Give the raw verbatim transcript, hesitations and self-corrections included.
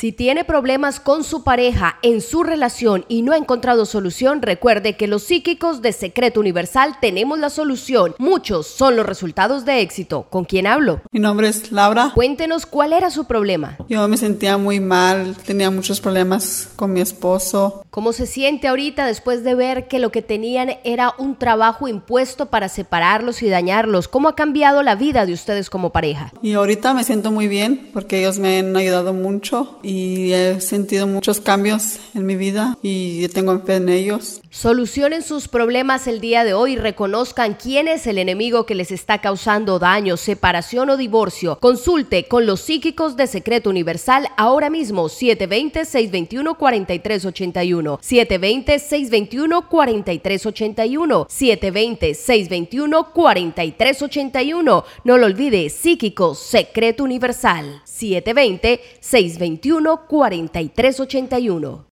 Si tiene problemas con su pareja en su relación y no ha encontrado solución, recuerde que los psíquicos de Secreto Universal tenemos la solución. Muchos son los resultados de éxito. ¿Con quién hablo? Mi nombre es Laura. Cuéntenos cuál era su problema. Yo me sentía muy mal, tenía muchos problemas con mi esposo. ¿Cómo se siente ahorita después de ver que lo que tenían era un trabajo impuesto para separarlos y dañarlos? ¿Cómo ha cambiado la vida de ustedes como pareja? Y ahorita me siento muy bien porque ellos me han ayudado mucho y he sentido muchos cambios en mi vida y yo tengo fe en ellos. Solucionen sus problemas el día de hoy, reconozcan quién es el enemigo que les está causando daño, separación o divorcio. Consulte con los psíquicos de Secreto Universal ahora mismo, siete dos cero, seis dos uno, cuatro tres ocho uno, siete dos cero, seis dos uno, cuatro tres ocho uno, siete dos cero, seis dos uno, cuatro tres ocho uno. No lo olvide, psíquicos Secreto Universal, siete dos cero, seis dos uno, cuatro tres ocho uno.